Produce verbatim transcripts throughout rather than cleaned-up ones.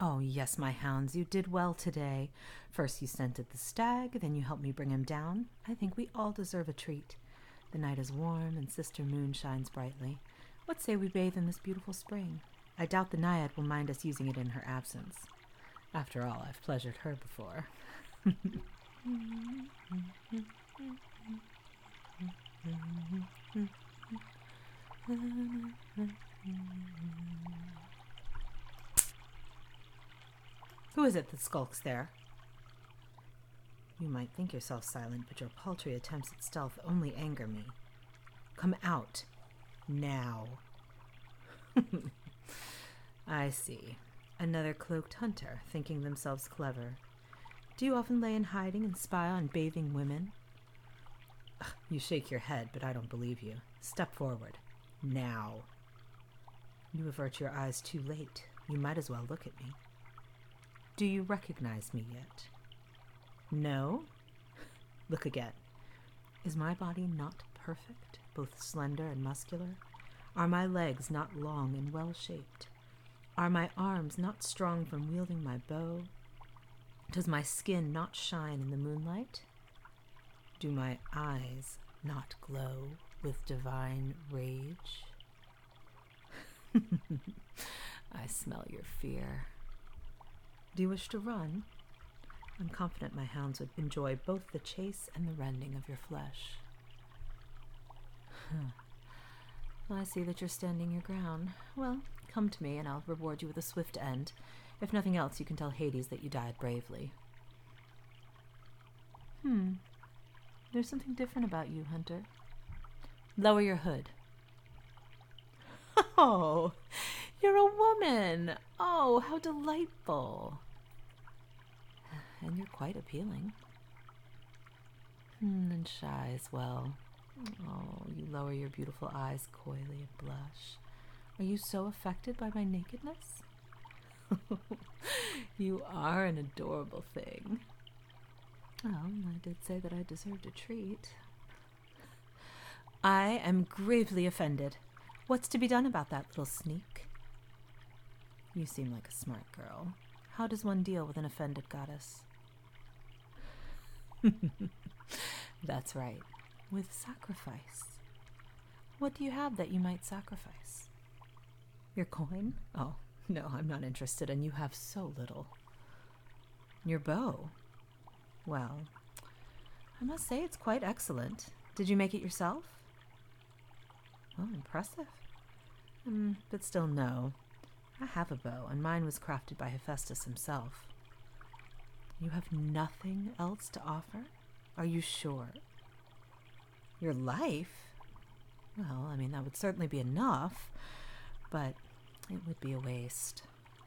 Oh, yes, my hounds, you did well today. First you scented the stag, then you helped me bring him down. I think we all deserve a treat. The night is warm and Sister Moon shines brightly. What say we bathe in this beautiful spring? I doubt the Naiad will mind us using it in her absence. After all, I've pleasured her before. Who is it that skulks there? You might think yourself silent, but your paltry attempts at stealth only anger me. Come out. Now. I see. Another cloaked hunter, thinking themselves clever. Do you often lay in hiding and spy on bathing women? Ugh, you shake your head, but I don't believe you. Step forward. Now. You avert your eyes too late. You might as well look at me. Do you recognize me yet? No? Look again. Is my body not perfect, both slender and muscular? Are my legs not long and well-shaped? Are my arms not strong from wielding my bow? Does my skin not shine in the moonlight? Do my eyes not glow with divine rage? I smell your fear. Do you wish to run? I'm confident my hounds would enjoy both the chase and the rending of your flesh. Well, I see that you're standing your ground. Well, come to me and I'll reward you with a swift end. If nothing else, you can tell Hades that you died bravely. Hmm. There's something different about you, Hunter. Lower your hood. Oh, you're a woman. Oh, how delightful. And you're quite appealing. Hmm, and shy as well. Oh, you lower your beautiful eyes coyly and blush. Are you so affected by my nakedness? You are an adorable thing. Well, I did say that I deserved a treat. I am gravely offended. What's to be done about that little sneak? You seem like a smart girl. How does one deal with an offended goddess? That's right. With sacrifice. What do you have that you might sacrifice? Your coin? Oh, no, I'm not interested, and you have so little. Your bow? Well, I must say it's quite excellent. Did you make it yourself? Well, impressive. Um, but still, no. I have a bow, and mine was crafted by Hephaestus himself. You have nothing else to offer? Are you sure? Your life? Well, I mean, that would certainly be enough, but it would be a waste.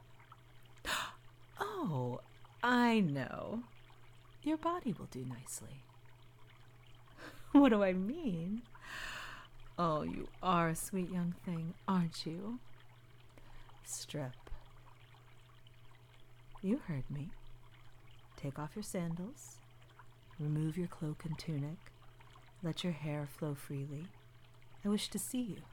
Oh, I know. Your body will do nicely. What do I mean? Oh, you are a sweet young thing, aren't you? Strip. You heard me. Take off your sandals. Remove your cloak and tunic. Let your hair flow freely. I wish to see you.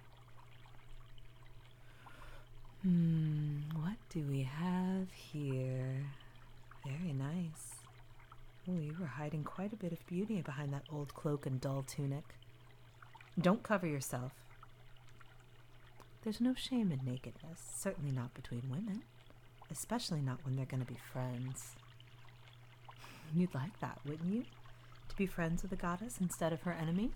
Hmm, what do we have here? Very nice. Oh, you were hiding quite a bit of beauty behind that old cloak and dull tunic. Don't cover yourself. There's no shame in nakedness, certainly not between women, especially not when they're going to be friends. You'd like that, wouldn't you? To be friends with a goddess instead of her enemy?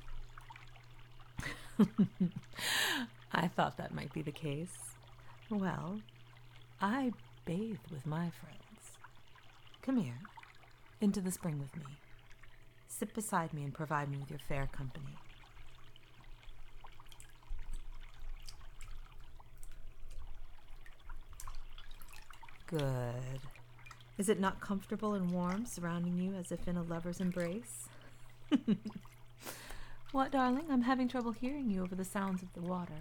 I thought that might be the case. Well, I bathe with my friends. Come here, into the spring with me. Sit beside me and provide me with your fair company. Good. Is it not comfortable and warm, surrounding you as if in a lover's embrace? What, darling? I'm having trouble hearing you over the sounds of the water.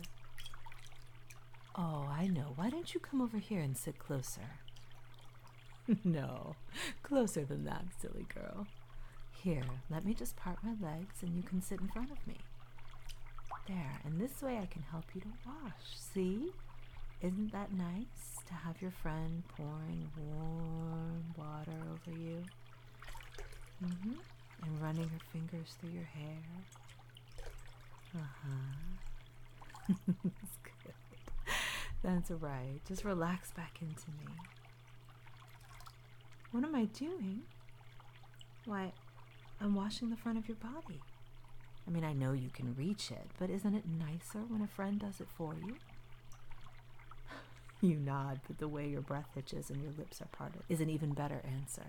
Oh, I know. Why don't you come over here and sit closer? No, closer than that, silly girl. Here, let me just part my legs and you can sit in front of me. There, and this way I can help you to wash, see? Isn't that nice to have your friend pouring warm water over you? Mm-hmm. And running her fingers through your hair? Uh-huh. That's good. That's right. Just relax back into me. What am I doing? Why, I'm washing the front of your body. I mean, I know you can reach it, but isn't it nicer when a friend does it for you? You nod, but the way your breath hitches and your lips are parted is an even better answer.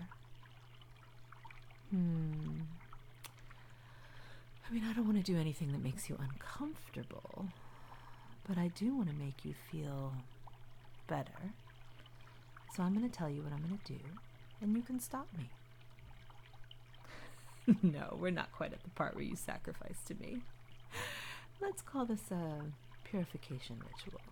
Hmm. I mean, I don't want to do anything that makes you uncomfortable, but I do want to make you feel better. So I'm going to tell you what I'm going to do, and you can stop me. No, we're not quite at the part where you sacrifice to me. Let's call this a purification ritual.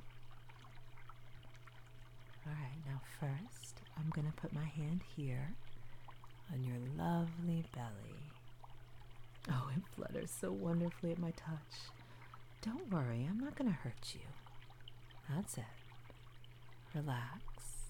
All right, now first, I'm going to put my hand here on your lovely belly. Oh, it flutters so wonderfully at my touch. Don't worry, I'm not going to hurt you. That's it. Relax.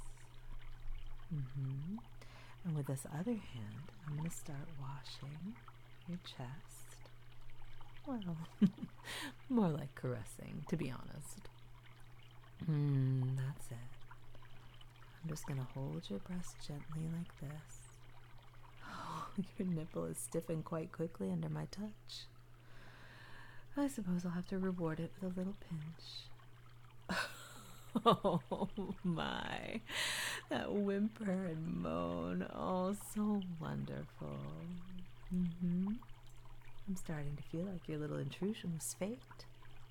Mm-hmm. And with this other hand, I'm going to start washing your chest. Well, more like caressing, to be honest. Mm, that's it. I'm just going to hold your breast gently like this. Oh, your nipple is stiffened quite quickly under my touch. I suppose I'll have to reward it with a little pinch. Oh my, that whimper and moan, oh, so wonderful. Mm-hmm. I'm starting to feel like your little intrusion was faked.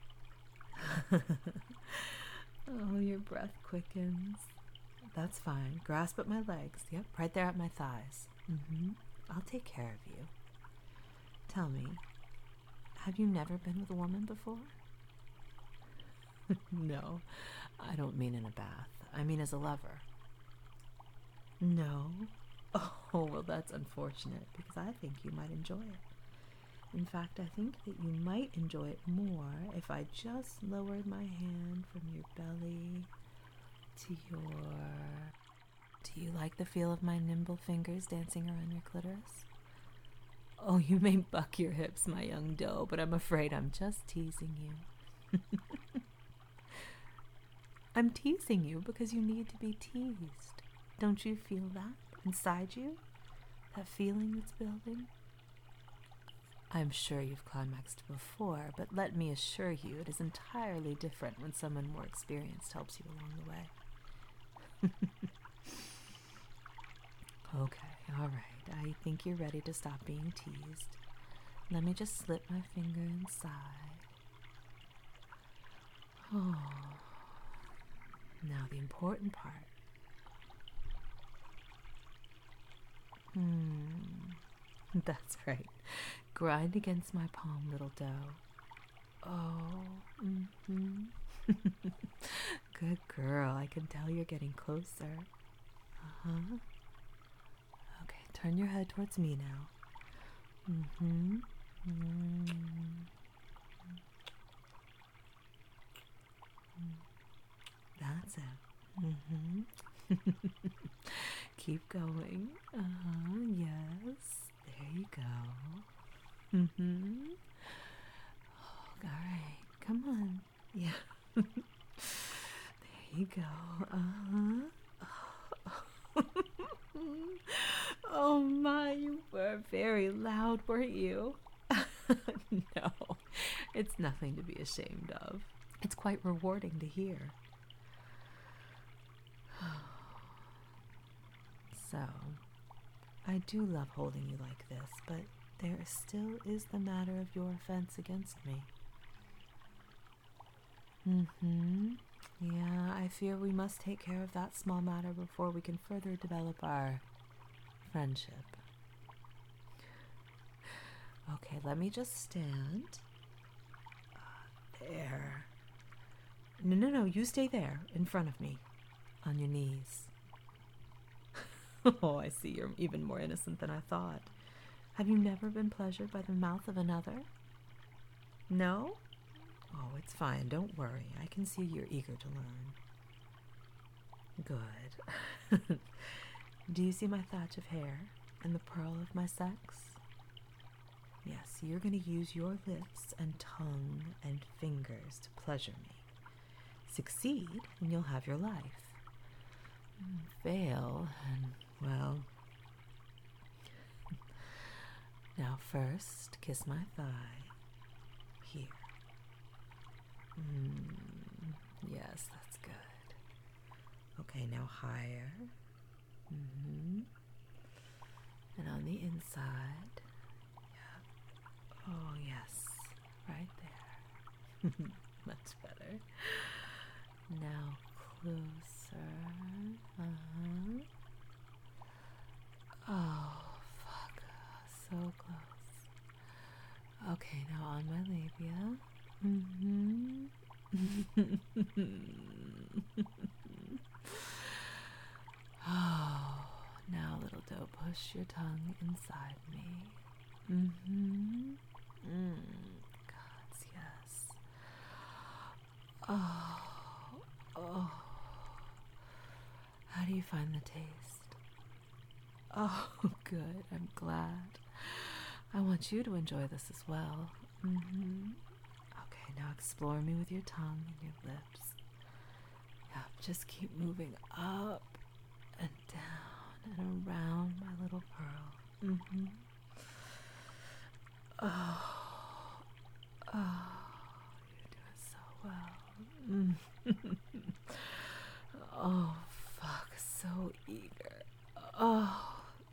Oh, your breath quickens. That's fine. Grasp at my legs. Yep, right there at my thighs. Mm-hmm. I'll take care of you. Tell me, have you never been with a woman before? No, I don't mean in a bath. I mean as a lover. No? Oh, well, that's unfortunate, because I think you might enjoy it. In fact, I think that you might enjoy it more if I just lowered my hand from your belly to your... Do you like the feel of my nimble fingers dancing around your clitoris? Oh, you may buck your hips, my young doe, but I'm afraid I'm just teasing you. I'm teasing you because you need to be teased. Don't you feel that inside you? That feeling that's building? I'm sure you've climaxed before, but let me assure you it is entirely different when someone more experienced helps you along the way. Okay, all right. I think you're ready to stop being teased. Let me just slip my finger inside. Oh. Now the important part. Hmm. That's right. Grind against my palm, little doe. Oh. Mm-hmm. Good girl. I can tell you're getting closer. Uh-huh. Okay, turn your head towards me now. Mm-hmm. Mm-hmm. That's it. Mm-hmm. Keep going. Uh-huh. Yes. There you go. Mm-hmm. Oh, all right. Come on. Yeah. There you go. Uh-huh. Oh my, you were very loud, weren't you? No, it's nothing to be ashamed of. It's quite rewarding to hear. So, I do love holding you like this, but there still is the matter of your offense against me. Mm-hmm. Yeah, I fear we must take care of that small matter before we can further develop our friendship. Okay, let me just stand. Uh, there. No, no, no, you stay there, in front of me, on your knees. Oh, I see you're even more innocent than I thought. Have you never been pleasured by the mouth of another? No? Oh, it's fine, don't worry. I can see you're eager to learn. Good. Do you see my thatch of hair and the pearl of my sex? Yes, you're going to use your lips and tongue and fingers to pleasure me. Succeed, and you'll have your life. Fail, and, well... Now first, kiss my thigh. Here. Mm, yes, that's good. Okay, now higher. Mm-hmm. And on the inside. Yeah. Oh, yes. Right there. Much better. Now closer. Uh-huh. Oh, fuck. So close. Okay, now on my labia. Mm-hmm. Oh, now little doe, push your tongue inside me. Mm-hmm. Mm. Gods, yes. Oh, oh. How do you find the taste? Oh, good. I'm glad. I want you to enjoy this as well. Mm-hmm. Okay, now explore me with your tongue and your lips. Yeah, just keep moving up and down and around my little pearl. Mm-hmm. Oh, oh, you're doing so well. Mm. Oh, fuck, so eager. Oh.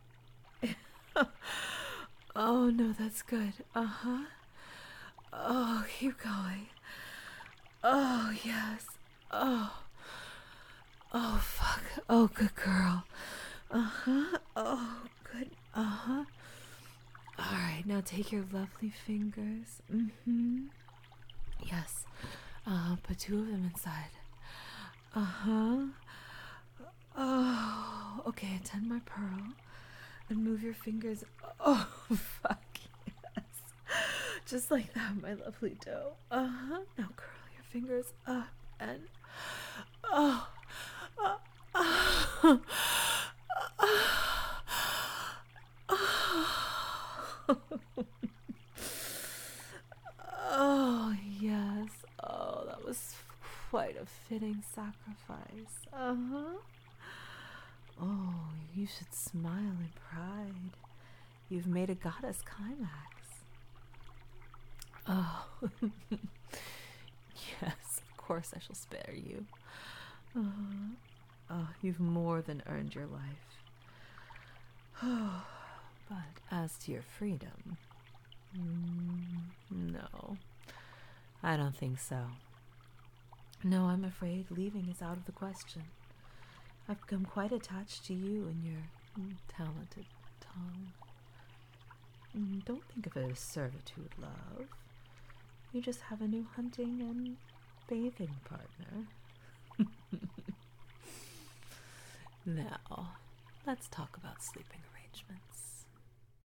Oh, no, that's good. Uh-huh. Oh, keep going. Oh, yes. Oh. Oh, fuck. Oh, good girl. Uh-huh. Oh, good. Uh-huh. All right, now take your lovely fingers. Mm-hmm. Yes. Uh, put two of them inside. Uh-huh. Oh, okay, attend my pearl. And move your fingers. Oh, fuck, yes. Just like that, my lovely doe. Uh-huh. Now curl your fingers up and... Oh. Uh, uh, uh, oh, yes. Oh, that was quite a fitting sacrifice. Uh-huh. Oh, you should smile in pride. You've made a goddess climax. Oh, yes, of course I shall spare you. Uh, oh, you've more than earned your life. Oh, but as to your freedom, mm, no, I don't think so. No, I'm afraid leaving is out of the question. I've become quite attached to you and your mm, talented tongue. Mm, don't think of it as servitude, love. You just have a new hunting and bathing partner. Now, let's talk about sleeping arrangements.